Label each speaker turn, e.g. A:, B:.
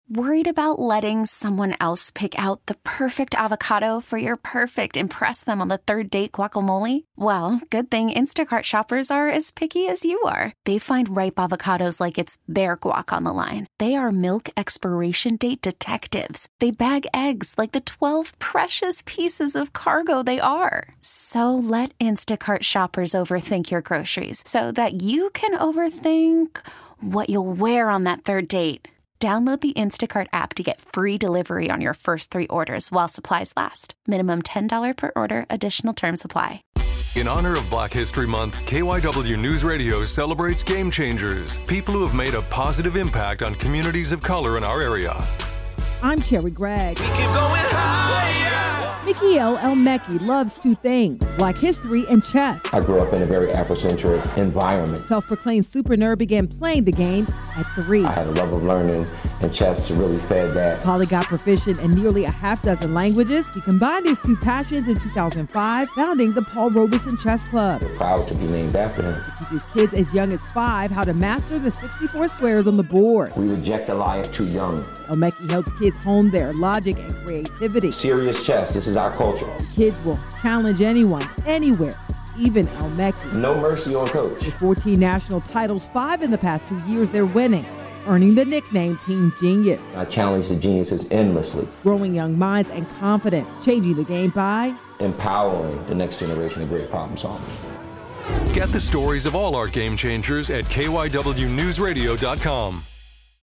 A: Worried about letting someone else pick out the perfect avocado for your perfect impress them on the third date guacamole? Well, good thing Instacart shoppers are as picky as you are. They find ripe avocados like it's their guac on the line. They are milk expiration date detectives. They bag eggs like the 12 precious pieces of cargo they are. So let Instacart shoppers overthink your groceries so that you can overthink what you'll wear on that third date. Download the Instacart app to get free delivery on your first 3 orders while supplies last. Minimum $10 per order. Additional terms apply.
B: In honor of Black History Month, KYW News Radio celebrates game changers, people who have made a positive impact on communities of color in our area.
C: I'm Cherry Gregg.
D: We keep going higher.
C: Mikiel Elmecki loves 2 things, Black history and chess.
E: I grew up in a very Afrocentric environment.
C: Self-proclaimed super nerd began playing the game at 3.
E: I had a love of learning, and chess really fed that.
C: Polyglot proficient in nearly a half-dozen languages, he combined his 2 passions in 2005, founding the Paul Robeson Chess Club.
E: We're proud to be named after him.
C: He teaches kids as young as 5 how to master the 64 squares on the board.
E: We reject the lie of too young.
C: Elmecki helps kids hone their logic and creativity.
E: Serious chess, this is our culture.
C: Kids will challenge anyone, anywhere, even Elmecki.
E: No mercy on coach.
C: With 14 national titles, 5 in the past 2 years, they're winning, earning the nickname Team Genius.
E: I challenge the geniuses endlessly.
C: Growing young minds and confidence, changing the game by
E: empowering the next generation of great problem solvers.
B: Get the stories of all our game changers at KYWNewsRadio.com.